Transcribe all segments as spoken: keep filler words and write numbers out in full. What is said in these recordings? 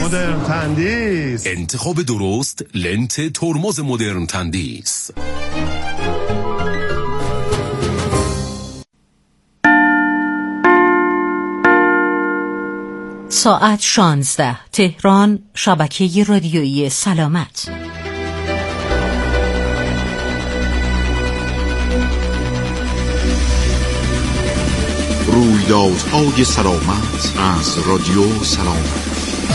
مدرن تندیس. انتخاب درست لنت ترمز مدرن تندیس. ساعت شانزده. تهران، شبکه رادیویی سلامت. رویدادهای سلامت از رادیو سلامت.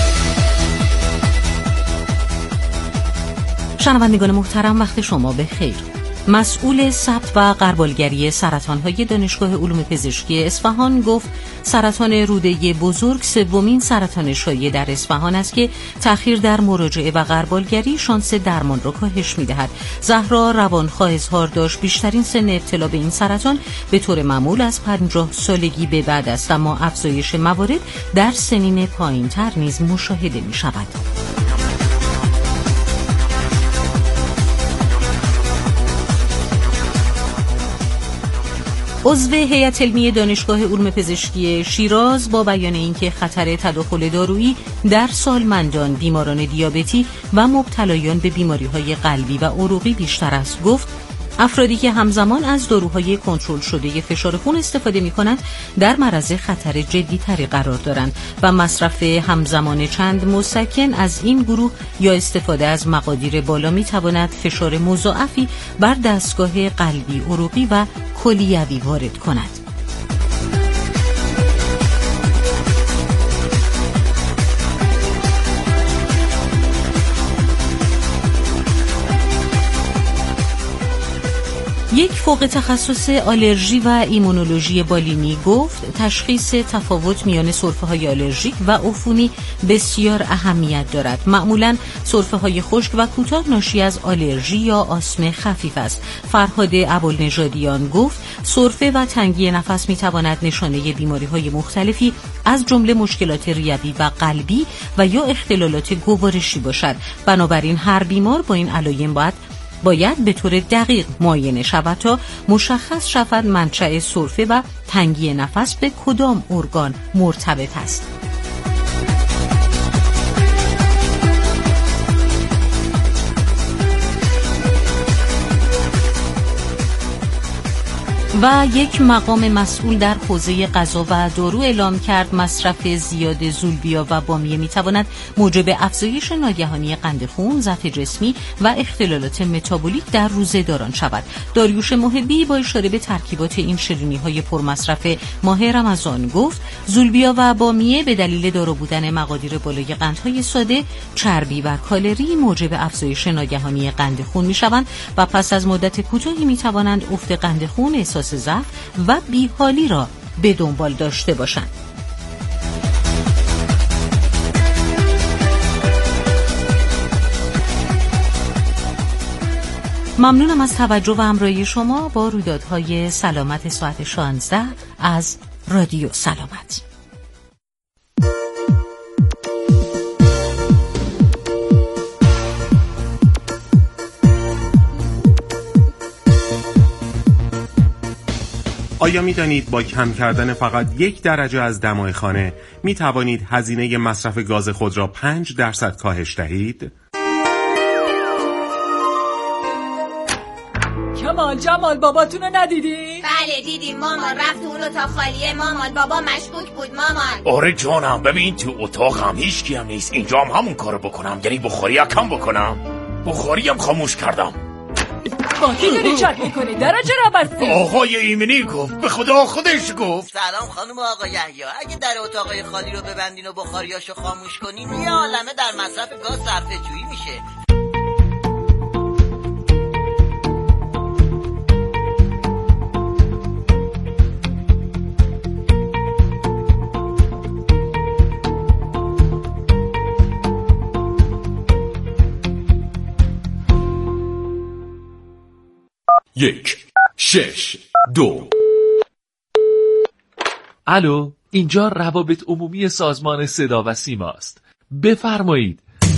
شنوندگان محترم، وقت شما بخیر. مسئول ثبت و غربالگری سرطان‌های دانشگاه علوم پزشکی اصفهان گفت سرطان روده بزرگ سومین سرطان شایع در اصفهان است که تأخیر در مراجعه و غربالگری شانس درمان را کاهش می‌دهد. زهرا روانخواه اظهار داشت بیشترین سن ابتلا به این سرطان به طور معمول از پنجاه سالگی به بعد است، اما افزایش موارد در سنین پایین‌تر نیز مشاهده می‌شود. عضو هیئت علمی دانشگاه علوم پزشکی شیراز با بیان اینکه خطر تداخل دارویی در سالمندان، بیماران دیابتی و مبتلایان به بیماری‌های قلبی و عروقی بیشتر است، گفت افرادی که همزمان از داروهای کنترل شده فشار خون استفاده می‌کنند در معرض خطر جدی‌تری قرار دارند و مصرف همزمان چند مسکن از این گروه یا استفاده از مقادیر بالا می‌تواند فشار مضاعفی بر دستگاه قلبی، عروقی و کلیوی وارد کند. یک فوق تخصص آلرژی و ایمونولوژی بالینی گفت تشخیص تفاوت میان سرفه‌های آلرژیک و عفونی بسیار اهمیت دارد. معمولاً سرفه‌های خشک و کوتاه ناشی از آلرژی یا آسم خفیف است. فرهاد ابوالنژادیان گفت سرفه و تنگی نفس میتواند نشانه بیماری‌های مختلفی از جمله مشکلات ریوی و قلبی و یا اختلالات گوارشی باشد. بنابراین هر بیمار با این علائم باید باید به طور دقیق معاینه شود تا مشخص شود منشأ سرفه و تنگی نفس به کدام ارگان مرتبط است. و یک مقام مسئول در حوزه غذا و دارو اعلام کرد مصرف زیاد زولبیا و بامیه میتواند موجب افزایش ناگهانی قند خون، ضعف جسمی و اختلالات متابولیک در روزه‌داران شود. داریوش محبی با اشاره به ترکیبات این شیرینی‌های پرمصرف ماه رمضان گفت زولبیا و بامیه به دلیل دارا بودن مقادیر بالای قندهای ساده، چربی و کالری موجب افزایش ناگهانی قند خون میشوند و پس از مدت کوتاهی میتوانند افت قند خون، احساس ضعف و بیحالی را به دنبال داشته باشند. ممنونم از توجه و همراهی شما با رویدادهای سلامت ساعت شانزده از رادیو سلامت. آیا می دانید با کم کردن فقط یک درجه از دمای خانه می توانید هزینه مصرف گاز خود را پنج درصد کاهش دهید؟ کمال جمال باباتون رو ندیدی؟ بله دیدیم مامان، رفت اون اتاق خالیه مامان، بابا مشکوک بود مامان. آره جانم، ببین تو اتاقم هیچ کی هم نیست، اینجا هم همون کارو بکنم، یعنی بخاری کم بکنم. بخاری هم خاموش کردم. با کی داری چک میکنی؟ درجه را بستی. آقای ایمنی گفت، به خدا خودش گفت. سلام خانم آقا یحیی، اگه در اتاقای خالی رو ببندین و بخاریاشو خاموش کنین یه عالمه در مصرف گاز صرفه جویی میشه. یک شش دو. الو، اینجا روابط عمومی سازمان صدا و سیما است. بفرمایید.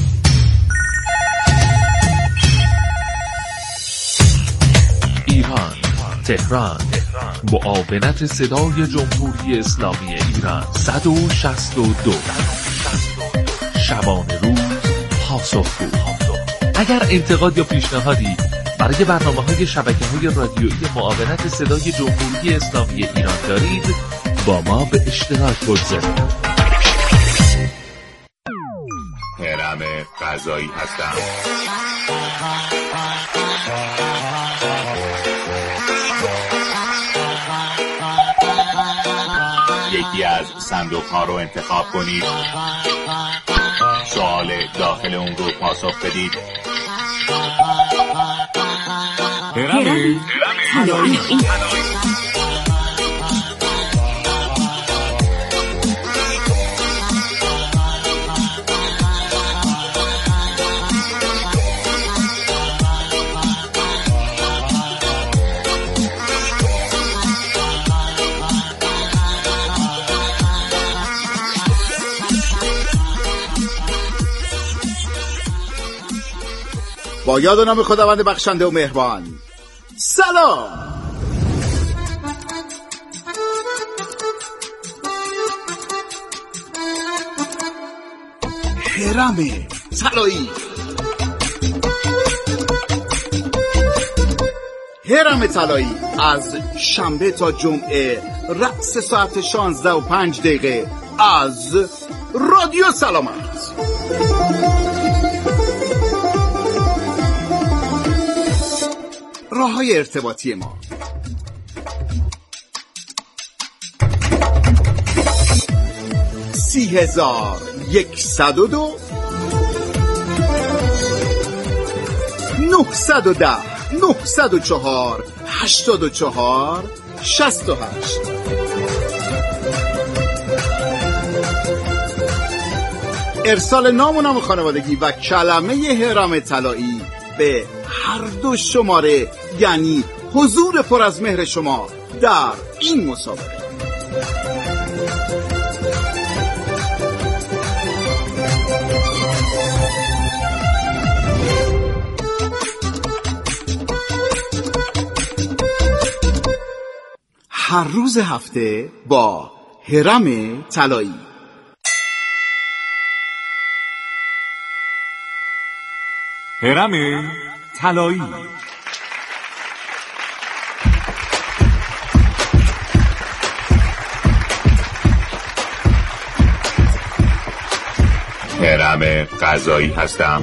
ایران، تهران، معاونت صدای جمهوری اسلامی ایران صد و شصت و دو. شبانه روز پاسخگو. اگر انتقاد یا پیشنهادی برای برنامه‌های شبکه‌های رادیویی معاونت صدای جمهوری اسلامی ایران دارید، با ما به اشتراک بگذارید. هرم غذایی هستم. یکی از صندوق ها رو انتخاب کنید، سوال داخل اون رو پاسخ بدید. هرم طلایی. با یاد و نام خداوند بخشنده و مهربان. سلام. هرم طلایی. هرم طلایی از شنبه تا جمعه رأس ساعت شانزده و پنج دقیقه از رادیو سلامت. راه‌های ارتباطی ما: سی هزار یکصد و دو نهصد و ده نهصد و چهار هشتاد و چهار شصت و هشت. ارسال نام و نام خانوادگی و کلمه هرم طلایی به هر دو شماره، یعنی حضور پر از مهر شما در این مسابقه. هر روز هفته با هرم طلایی. هرم طلایی. هرم غذایی هستم.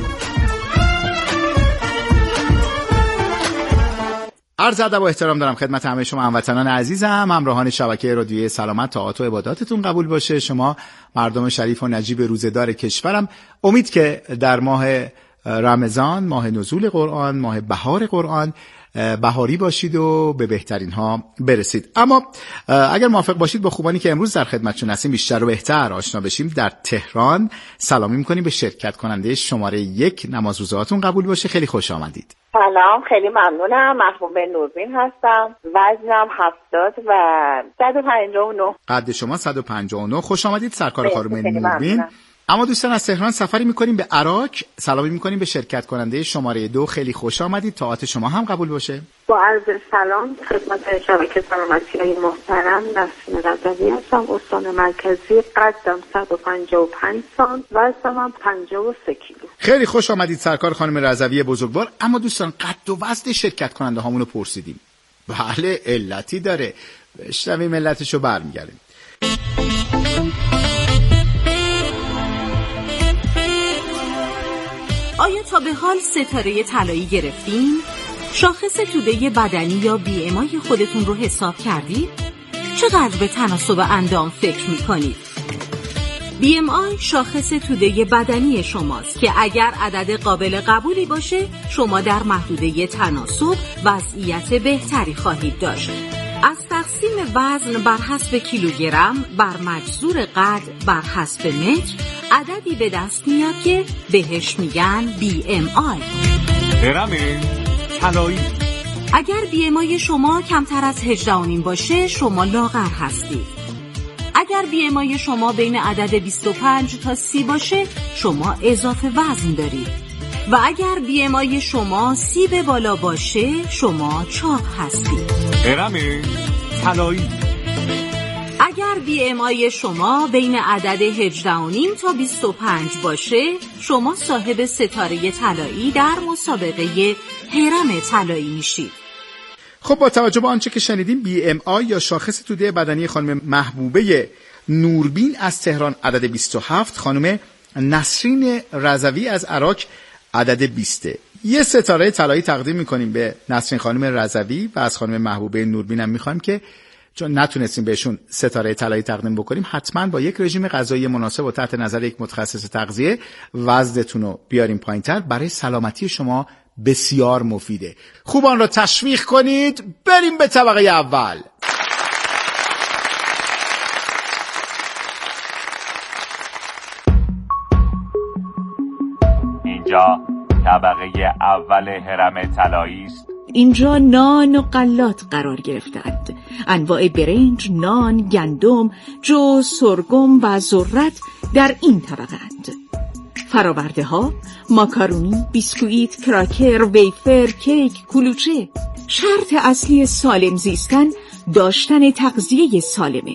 عرض ادب و احترام دارم خدمت همه شما هموطنان عزیزم، همراهان شبکه رادیویی سلامت. طاعت و عباداتتون قبول باشه. شما مردم شریف و نجیب روزدار کشورم، امید که در ماه رمضان، ماه نزول قرآن، ماه بهار قرآن، بهاری باشید و به بهترین ها برسید. اما اگر موافق باشید با خوبانی که امروز در خدمتشون هستیم بیشتر و بهتر آشنا بشیم. در تهران سلامی میکنیم به شرکت کننده شماره یک. نماز روزهاتون قبول باشه. خیلی خوش آمدید. سلام، خیلی ممنونم. محبوب نوربین هستم. وزنم هفتاد و صد و پنجاه و نه. قد شما صد و پنجاه و نه. خوش آمدید سرکار خانم نوربین. اما دوستان از تهران سفری میکنیم به عراق. سلامی میکنیم به شرکت کننده شماره دو. خیلی خوش آمدید. طاعت شما هم قبول باشه. با عرض سلام خدمت شبکه سلامتی های محترم، نسرین رضوی هستم. استان مرکزی. قدم صد و پنجاه و پنج سانت، وزنم پنجاه و سه کیلو. خیلی خوش آمدید سرکار خانم رضوی بزرگوار. اما دوستان قد و وزن شرکت کننده هامونو پرسیدیم. بله علتی داره. بشنویم علتشو برمیگردیم. آیا تا به حال ستاره طلایی گرفتین؟ شاخص توده بدنی یا بی ام آی خودتون رو حساب کردید؟ چقدر به تناسب اندام فکر میکنید؟ بی ام آی شاخص توده بدنی شماست که اگر عدد قابل قبولی باشه شما در محدوده تناسب وضعیت بهتری خواهید داشت. از تقسیم وزن بر حسب کیلوگرم بر مجذور قد بر حسب متر عددی به دست میاد که بهش میگن بی ام آی. هرم طلایی. اگر بی ام آی شما کمتر از هجده و نیم باشه شما لاغر هستید. اگر بی ام آی شما بین عدد بیست و پنج تا سی باشه شما اضافه وزن دارید. و اگر بی ام آی شما سی به بالا باشه شما چاق هستید. هرم طلایی. اگر بی بی ام آی شما بین عدد هجده و نیم تا بیست و پنج باشه، شما صاحب ستاره طلایی در مسابقه هرم طلایی میشید. خب با توجه به آنچه که شنیدیم، بی ام آی یا شاخص توده بدنی خانم محبوبه نوربین از تهران عدد بیست و هفت، خانم نسرین رضوی از عراق عدد بیست. یه ستاره طلایی تقدیم میکنیم به نسرین خانم رضوی و از خانم محبوبه نوربین هم میخوایم که چون نتونستیم بهشون ستاره طلایی تقدیم بکنیم، حتما با یک رژیم غذایی مناسب و تحت نظر یک متخصص تغذیه وزنتون رو بیاریم پایین‌تر. برای سلامتی شما بسیار مفیده. خوبان را تشویق کنید. بریم به طبقه اول. اینجا طبقه اول هرم طلایی است. اینجا نان و غلات قرار گرفتند. انواع برنج، نان، گندم، جو، سرگم و ذرت در این طبقه اند. فراورده ها، ماکارونی، بیسکویت، کراکر، ویفر، کیک، کلوچه. شرط اصلی سالم زیستن داشتن تغذیه سالمه.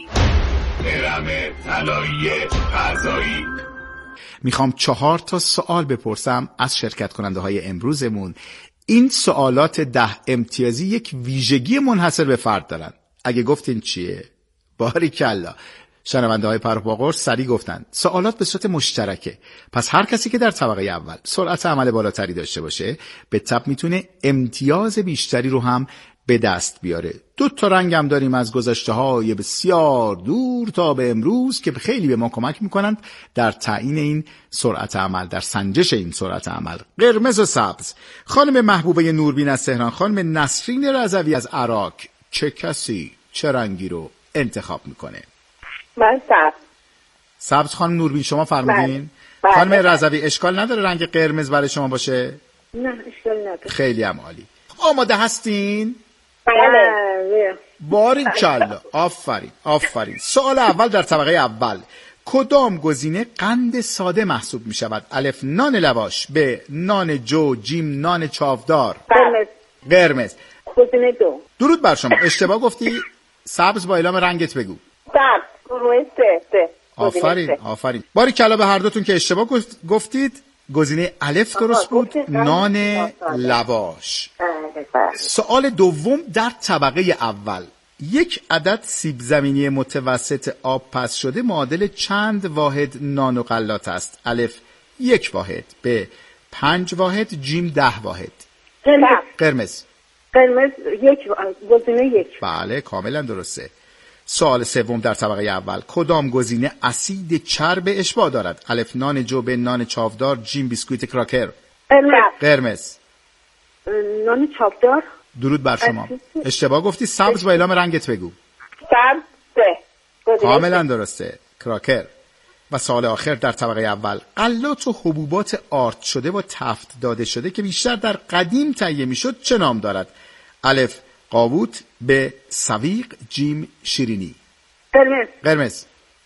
هرم طلایی غذایی. میخوام چهار تا سوال بپرسم از شرکت کننده های امروزمون. این سوالات ده امتیازی یک ویژگی منحصر به فرد دارن. اگه گفتین چیه؟ باریکلا. شنونده های پرپاقور سریع گفتن سوالات به صورت مشترکه. پس هر کسی که در طبقه اول سرعت عمل بالاتری داشته باشه به تبع میتونه امتیاز بیشتری رو هم به دست بیاره. دو تا رنگ هم داریم از گذشته های بسیار دور تا به امروز که خیلی به ما کمک میکنند در تعیین این سرعت عمل، در سنجش این سرعت عمل. قرمز و سبز. خانم محبوبه نوربین از تهران، خانم نسرین رضوی از عراق، چه کسی چه رنگی رو انتخاب میکنه؟ من سبز. سبز. خانم نوربین شما فرمودین؟ خانم رضوی اشکال نداره رنگ قرمز برای شما باشه؟ نه اشکال نداره. خیلی هم عالی. آماده هستین؟ بله. باریکلا. آفرین آفرین. سوال اول در طبقه اول. کدام گزینه قند ساده محسوب می شود؟ الف نان لواش، ب نان جو، جیم نان چاودار. قرمز. قرمز. گزینه دو. درود بر شما. اشتباه گفتی. سبز با اعلام رنگت بگو. سبز. گزینه سه. آفرین آفرین. باریکلا به هر دوتون که اشتباه گفتید. گزینه الف درست بود، نان لواش. سوال دوم در طبقه اول. یک عدد سیب زمینی متوسط آب پس شده معادل چند واحد نان و غلات است؟ الف یک واحد، ب پنج واحد، جیم ده واحد. قرمز. قرمز یک گزینه یک. بله کاملا درسته. سوال سوم در طبقه اول. کدام گزینه اسید چرب اشباع دارد؟ الف نان جو، ب نان چاودار، جیم بیسکویت کراکر. قرمز. قرمز. نان چاودار. درود بر شما. اشتباه گفتی. سبز با اعلام رنگت بگو. سبز. کاملا درسته. کراکر. و سوال آخر در طبقه اول. غلات و حبوبات آرد شده و تفت داده شده که بیشتر در قدیم تهیه میشد چه نام دارد؟ الف قاووت، به سویق، جیم شیرینی. قرمز. قرمز.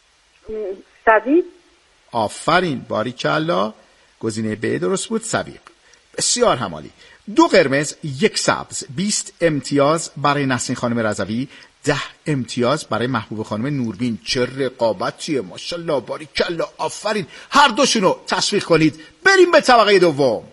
سویق. آفرین باریکلا. گزینه ب درست بود، سویق. بسیار همالی. دو قرمز یک سبز. بیست امتیاز برای نسرین خانم رضوی، ده امتیاز برای محبوب خانم نوربین. چه رقابتیه. ماشاءالله باریکلا. آفرین. هر دوشونو تشویق کنید. بریم به طبقه دوم.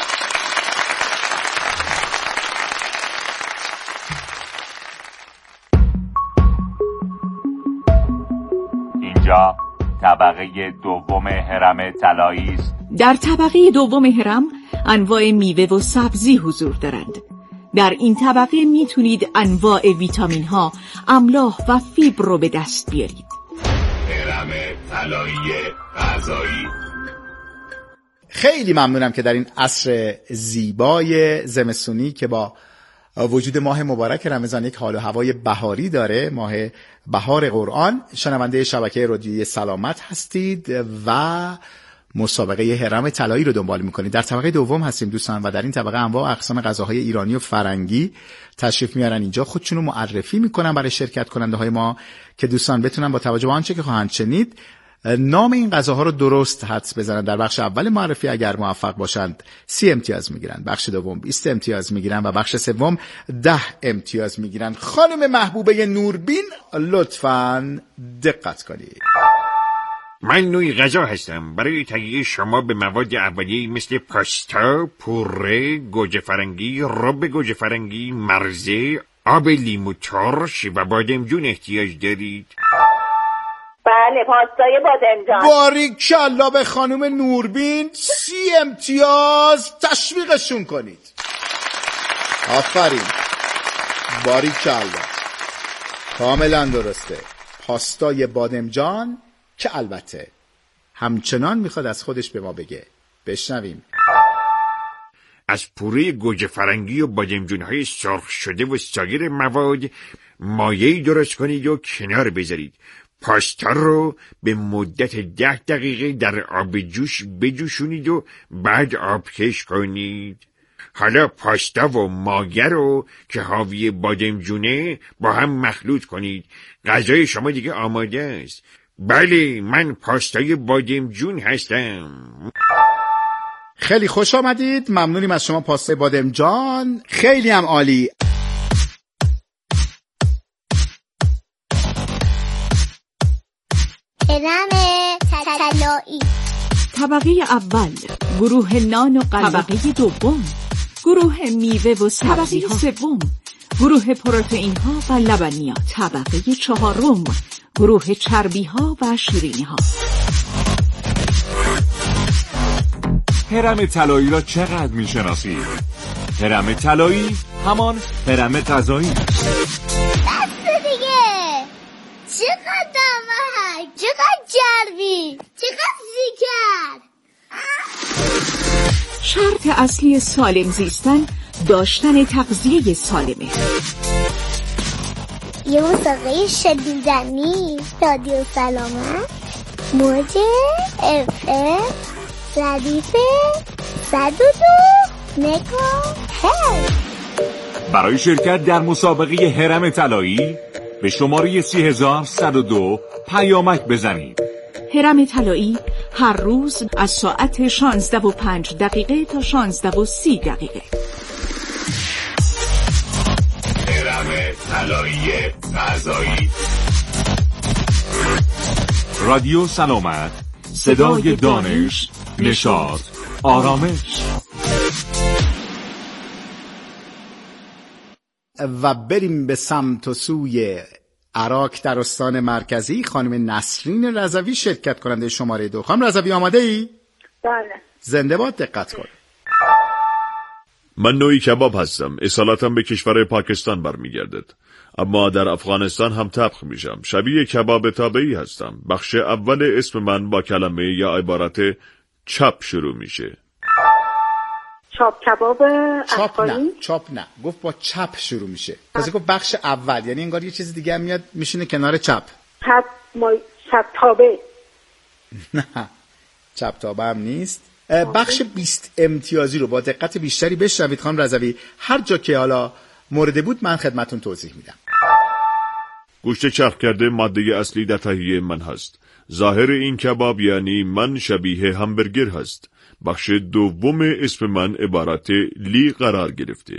اینجا طبقه دوم هرم طلایی است. در طبقه دوم هرم انواع میوه و سبزی حضور دارند. در این طبقه میتونید انواع ویتامین ها، املاح و فیبر رو به دست بیارید. هرم طلایی غذایی. خیلی ممنونم که در این عصر زیبای زمستونی که با وجود ماه مبارک رمضان یک حال و هوای بهاری داره، ماه بهار قرآن، شنونده شبکه رادیویی سلامت هستید و مسابقه هرم طلایی رو دنبال میکنید. در طبقه دوم هستیم دوستان و در این طبقه انواع اقسام غذاهای ایرانی و فرنگی تشریف میارن اینجا، خودشون رو معرفی میکنن برای شرکت کننده های ما که دوستان بتونن با توجه به آنچه که خواهند شنید نام این غذاها رو درست حدس بزنن. در بخش اول معرفی اگر موفق باشند سی امتیاز میگیرن، بخش دوم بیست امتیاز میگیرن و بخش سوم ده امتیاز میگیرن. خانم محبوبه نوربین لطفاً دقت کنید. من نوعی غذا هستم. برای تهیه شما به مواد اولیه مثل پاستا، پوره، گوجه فرنگی، رب گوجه فرنگی، مرزه، آب لیمو ترش و بادمجون احتیاج دارید. بله، پاستای بادمجان. باریکلا به خانم نوربین، سی امتیاز. تشویقشون کنید. آفرین، باریکلا، کاملا درسته. پاستای بادمجان که البته همچنان میخواد از خودش به ما بگه. بشنویم. از پوره گوجه فرنگی و بادمجون‌های سرخ شده و سایر مواد مایعی درست کنید و کنار بذارید. پاستا رو به مدت ده دقیقه در آب جوش بجوشونید و بعد آبکش کنید. حالا پاستا و مایه رو که حاوی بادمجونه با هم مخلوط کنید. غذای شما دیگه آماده است. بله، من پاستای بادمجون هستم. خیلی خوش آمدید. ممنونیم از شما پاستای بادمجان. خیلی هم عالی. هرم طلایی. طبقه اول گروه نان و قلات. طبقه دوم گروه میوه و سبزی. طبقه سوم گروه پروتئین ها و لبنیات. طبقه چهارم گروه چربی ها و شیرینی ها. هرم طلایی را چقدر میشناسید؟ هرم طلایی همان هرم غذایی. بس دیگه. چقدر دمه، چقدر چربی، چقدر زیگر. شرط اصلی سالم زیستن داشتن تغذیه سالمه. یه موسیقی شنیدنی. رادیو سلامت، موج اف ام، ردیف صد و دو مگا هرتز. برای شرکت در مسابقه هرم طلایی به شماره سی هزار صد و دو پیامک بزنید. هرم طلایی هر روز از ساعت شانزده و پنج دقیقه تا شانزده و سی دقیقه. هرم طلایی غذایی. رادیو سلامت، صدای دانش، نشاط، آرامش. و بریم به سمت و سوی عراق در استان مرکزی. خانم نسرین رضوی شرکت کننده شماره دو. خانم رضوی آماده ای؟ بله. زنده باد. دقت کن. من نوعی کباب هستم. اصالتم به کشور پاکستان برمیگردد، اما در افغانستان هم طبخ میشم. شبیه کباب تابعی هستم. بخش اول اسم من با کلمه یا عبارت چاپ شروع میشه. چاپ کباب چاپ افغانی؟ نه، چاپ نه، گفت با چپ شروع میشه. پس گفت بخش اول، یعنی انگار یه چیز دیگه هم میاد میشینه کنار چپ. چپ ما چپ تابه. نه، چپ تابه هم نیست. بخش بیست امتیازی رو با دقت بیشتری بشنوید خانم رضوی. هر جا که حالا مورد بود من خدمتون توضیح میدم. گوشت چرخ کرده ماده اصلی در تهیه من هست. ظاهر این کباب یعنی من شبیه همبرگر هست. بخش دوم اسم من عبارت لی قرار گرفته.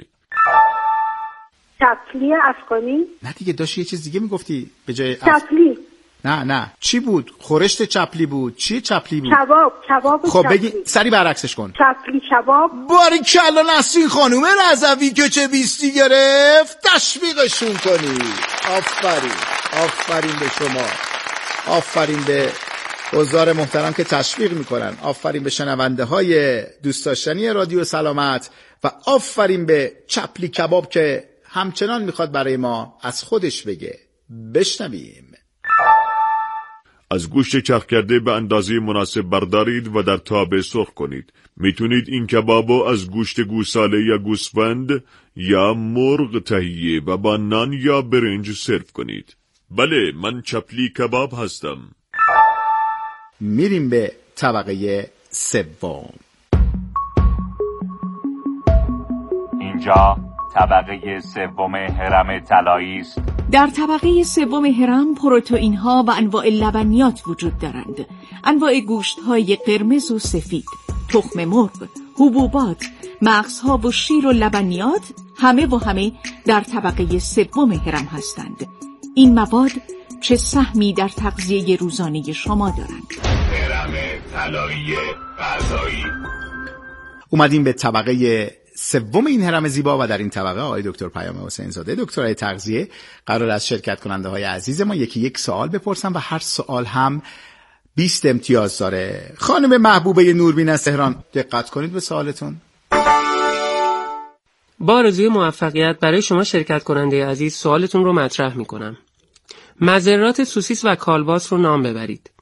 چپلی افغانی؟ نه دیگه، داشت یه چیز دیگه میگفتی به جای اف... چپلی. نه نه، چی بود؟ خورشت چپلی بود. چی چپلی بود؟ کباب. کباب خب چپلی. بگی سری برعکسش کن. چپلی کباب. باریکلا نسرین خانوم رضوی که چه بیستی گرفت. تشویقشون کنی. آفرین، آفرین به شما، آفرین به حضار محترم که تشویق میکنن، آفرین به شنونده های دوست داشتنی رادیو سلامت و آفرین به چپلی کباب که همچنان میخواد برای ما از خودش بگه. بشنویم. از گوشت چرخ کرده به اندازه مناسب بردارید و در تابه سرخ کنید. میتونید این کبابو از گوشت گوساله یا گوسفند یا مرغ تهیه و با نان یا برنج سرو کنید. بله، من چپلی کباب هستم. میریم به طبقه سوم. اینجا طبقه سوم هرم طلایی است. در طبقه سوم هرم پروتئین ها و انواع لبنیات وجود دارند. انواع گوشت های قرمز و سفید، تخم مرغ، حبوبات، مغزها و شیر و لبنیات همه و همه در طبقه سوم هرم هستند. این مواد چه سهمی در تغذیه روزانه شما دارند؟ هرم طلایی غذایی. اومدیم به طبقه سوم این هرم زیبا و در این طبقه آقای دکتر پیام حسین زاده دکترای تغذیه قرار است شرکت کننده های عزیز ما یکی یک سوال بپرسن و هر سوال هم بیست امتیاز داره. خانم محبوبه نوربین از تهران دقت کنید به سوالتون. با آرزوی موفقیت برای شما شرکت کننده عزیز سوالتون رو مطرح میکنم. مضرات سوسیس و کالباس رو نام ببرید.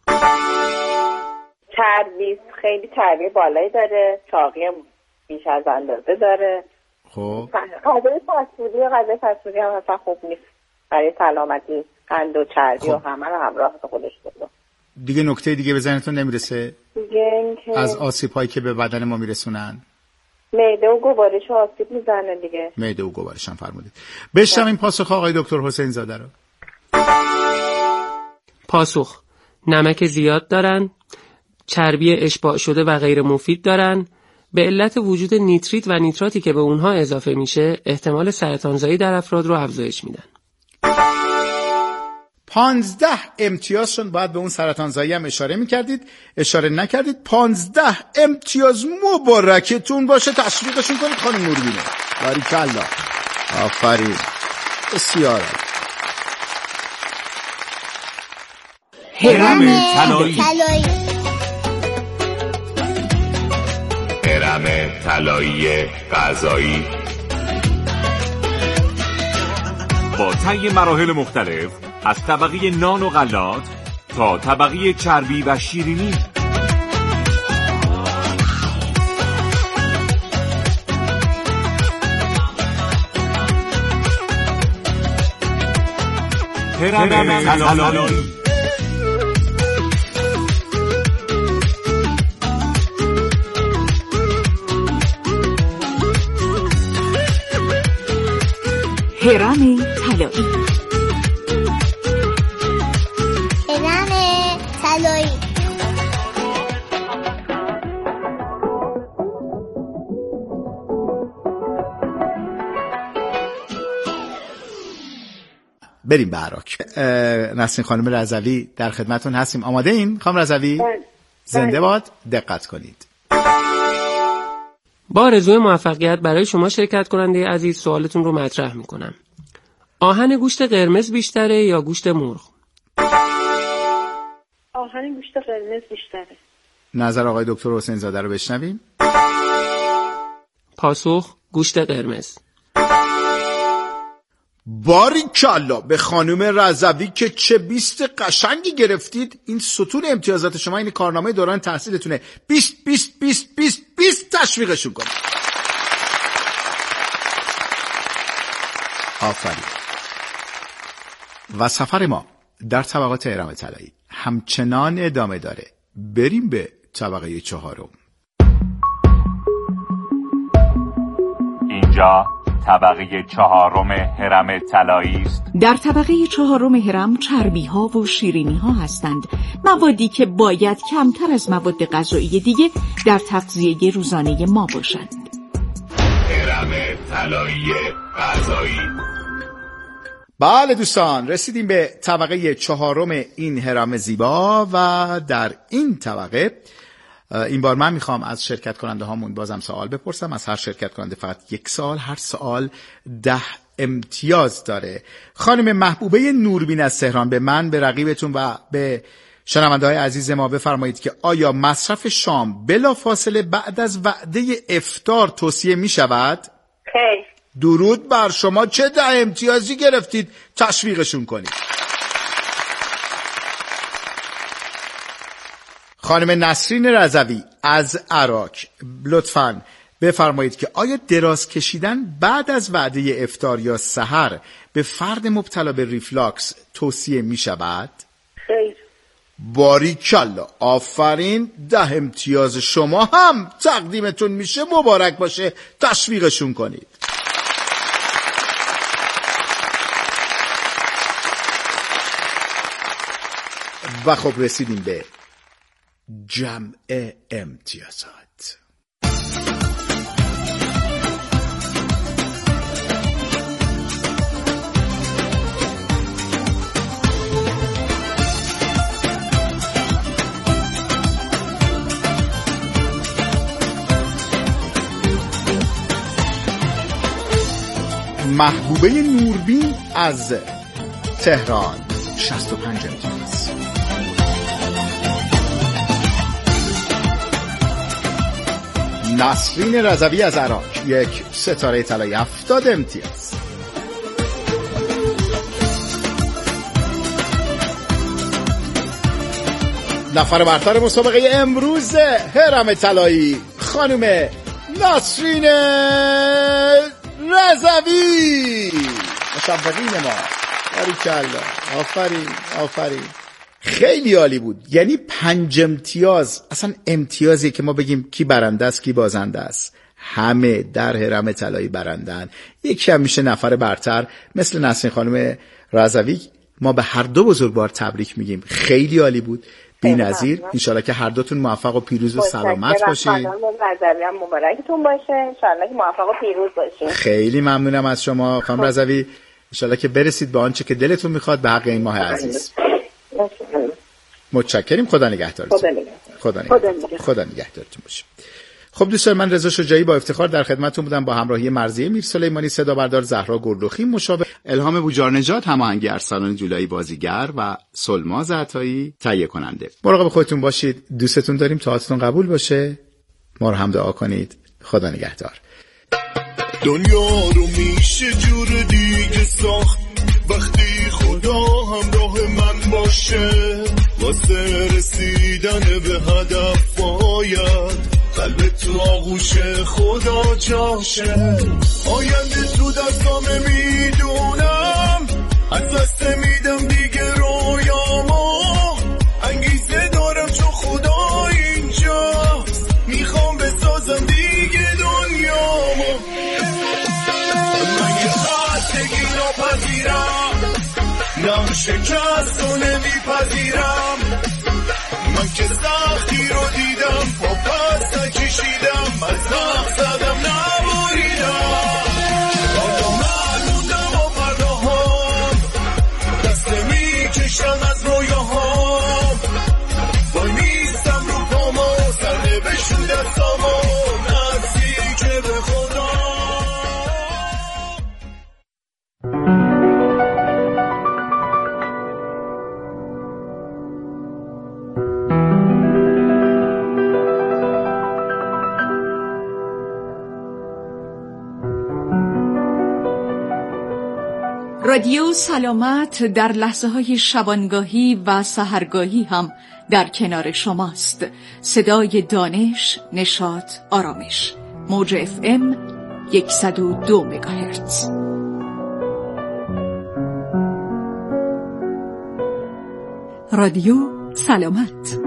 چربی، خیلی چربی بالایی داره، چاقی بیش از اندازه داره. خب غذای فستفودی غذای فستفودی هم اصلا خوب نیست برای سلامتی. قند و چربی خب. و همه رو همراه به خودش داره. دیگه نکته دیگه به ذهنتون نمیرسه؟ دیگه اینکه از آسیب‌هایی که به بدن ما میرسونن معده و گوارش آسیب میزنه دیگه. معده و گوارش هم فرمودید. بشنویم پاسخ آقای دکتر حسین زاده رو. پاسخ: نمک زیاد دارن، چربی اشباع شده و غیر مفید دارن. به علت وجود نیتریت و نیتراتی که به اونها اضافه میشه احتمال سرطانزایی در افراد رو افزایش میدن. پانزده امتیازشون باید به اون سرطانزایی هم اشاره میکردید، اشاره نکردید. پانزده امتیاز مبارکتون باشه. تشویقشون کنید خانم نوربینه. باریکالله، آفرین، بسیار. هرم طلایی. هرم طلایی غذایی با طی مراحل مختلف از طبقه نان و غلات تا طبقه چربی و شیرینی. هرم طلایی. هرم طلایی. هرم طلایی. بریم به عراق. نسرین خانم رضوی در خدمتون هستیم. آماده این خانم رضوی؟ زنده باد. دقت کنید. با آرزوی موفقیت برای شما شرکت کننده عزیز سوالتون رو مطرح میکنم. آهن گوشت قرمز بیشتره یا گوشت مرغ؟ آهن گوشت قرمز بیشتره. نظر آقای دکتر حسین زاده رو بشنویم. پاسخ: گوشت قرمز. باریکالله به خانم رضوی که چه بیست قشنگی گرفتید. این ستون امتیازات شما، این کارنامه دوران تحصیلتونه. بیست بیست بیست بیست بیست تشویقشون کنید. آفرین. و سفر ما در طبقات هرم طلایی همچنان ادامه داره. بریم به طبقه چهارم. اینجا طبقه چهارم هرم طلایی است. در طبقه چهارم هرم چربی ها و شیرینی ها هستند، موادی که باید کمتر از مواد غذایی دیگه در تغذیه روزانه ما باشند. هرم طلایی غذایی. بله دوستان، رسیدیم به طبقه چهارم این هرم زیبا و در این طبقه این بار من میخوام از شرکت کننده هامون بازم سوال بپرسم. از هر شرکت کننده فقط یک سوال، هر سوال ده امتیاز داره. خانم محبوبه نوربین از تهران به من، به رقیبتون و به شنونده های عزیز ما بفرمایید که آیا مصرف شام بلا فاصله بعد از وعده افطار توصیه میشود؟ خیر. درود بر شما. چه ده امتیازی گرفتید؟ تشویقشون کنید. خانم نسرین رضوی از عراق لطفاً بفرمایید که آیا دراز کشیدن بعد از وعده افطار یا سحر به فرد مبتلا به ریفلاکس توصیه می شود؟ خیر. باریکالله، آفرین. ده امتیاز شما هم تقدیمتون میشه. مبارک باشه. تشویقشون کنید. و خب رسیدیم به جمع امتیازات. محبوبه نوربین از تهران شصت و پنج امتیاز. نسرین رضوی از عراق یک ستاره طلایی هفتاد امتیاز. نفر برتر مسابقه امروز هرم طلایی خانم نسرین رضوی مشوقین ما. باریکلا، آفرین آفرین، خیلی عالی بود. یعنی پنج امتیاز، اصلا امتیازی که ما بگیم کی برنده است کی بازنده است، همه در هرم طلایی برندن. یکی هم میشه نفر برتر مثل نسرین خانم رضوی. ما به هر دو بزرگوار تبریک میگیم، خیلی عالی بود، بی‌نظیر. انشالله که هر دوتون موفق و پیروز و سلامت باشین. خانم رضوی هم مبارکتون باشه، انشالله که موفق و پیروز باشین. خیلی ممنونم از شما خانم رضوی، انشالله که برسید به آنچه که دلتون میخواد به حق این ماه عزیز. متشکریم. خدا نگهدارتون. خدا نگهدارتون. خدا نگهدارتون باشه. خب دوستان، من رضا شجاعی با افتخار در خدمتتون بودم با همراهی مرضیه میرسلیمانی، صدا بردار زهرا گردخی، مشاور الهام بوجارنژاد، هماهنگی ارسلان جولایی بازیگر و سلماز عطایی تهیه کننده. مراقب خودتون باشید، دوستتون داریم، طاعتتون قبول باشه. ما رو هم دعا کنید. خدا نگهدار. دنیا رو میشه جور دیگه ساخت وقتی خدا همراه من باشه، واسه رسیدن به هدف باید قلب تو آغوش خدا جاشه. آینده تو دستامه میدونم، از دست میدم دیگه رویامو، انگیزه دارم چون خدا اینجاست، میخوام بسازم دیگه دنیامو. من یه خستگی نپذیرم، نه شکست رو نمیپذیرم، من که سختی رو دیدم با پس نکشیدم، از زخم زدم نبریدم، حالا من موندم و پرداهام، دست میکشم از رویاهام، وای میستم رو پاما، سرده بشون دستامو، نزدیک به خدا. رادیو سلامت در لحظه های شبانگاهی و سحرگاهی هم در کنار شماست. صدای دانش، نشاط، آرامش. موج اف ام صد و دو مگاهرتز. رادیو سلامت.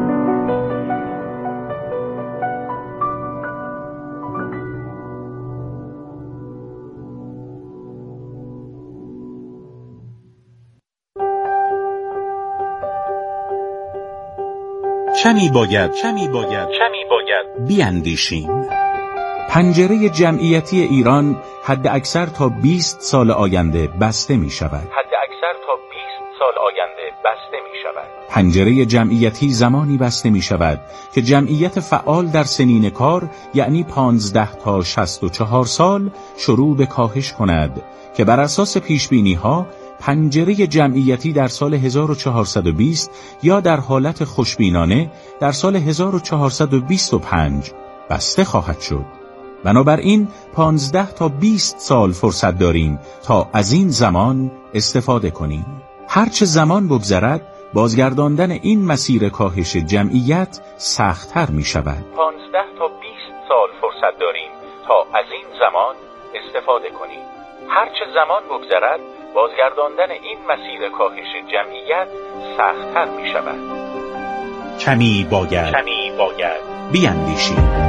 کمی باید کمی باید کمی باید بیاندیشیم. پنجره جمعیتی ایران حد اکثر تا بیست سال آینده بسته می شود. حد اکثر تا بیست سال آینده بسته می شود. پنجره جمعیتی زمانی بسته می شود که جمعیت فعال در سنین کار یعنی پانزده تا شصت و چهار سال شروع به کاهش کند که بر اساس پیشبینی ها پنجره جمعیتی در سال هزار و چهارصد و بیست یا در حالت خوشبینانه در سال هزار و چهارصد و بیست و پنج بسته خواهد شد. بنابراین پانزده تا بیست سال فرصت داریم تا از این زمان استفاده کنیم. هرچه زمان بگذرد بازگرداندن این مسیر کاهش جمعیت سخت‌تر می شود. پانزده تا بیست سال فرصت داریم تا از این زمان استفاده کنیم. هرچه زمان بگذرد بازگرداندن این مسیر کاهش جمعیت سخت‌تر می شود. کمی باید کمی باید بیاندیشیم.